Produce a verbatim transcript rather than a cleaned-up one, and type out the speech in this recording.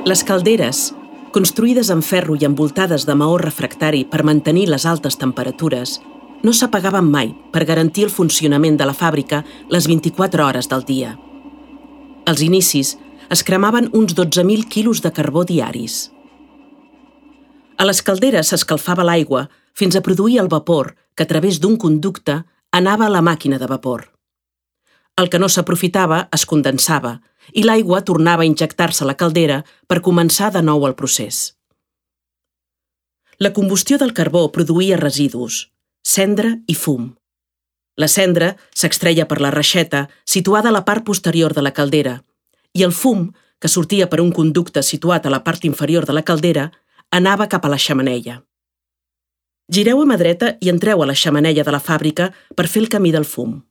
Les calderes, construïdes en ferro i envoltades de maó refractari per mantenir les altes temperatures, no s'apagaven mai per garantir el funcionament de la fàbrica les vint-i-quatre hores del dia. Als inicis, es cremaven uns dotze mil quilos de carbó diaris. A les calderes s'escalfava l'aigua fins a produir el vapor que a través d'un conducte anava a la màquina de vapor. El que no s'aprofitava es condensava i l'aigua tornava a injectar-se a la caldera per començar de nou el procés. La combustió del carbó produïa residus, cendra i fum. La cendra s'extreia per la reixeta situada a la part posterior de la caldera i el fum, que sortia per un conducte situat a la part inferior de la caldera, anava cap a la xemeneia. Gireu a mà dreta i entreu a la xemeneia de la fàbrica per fer el camí del fum.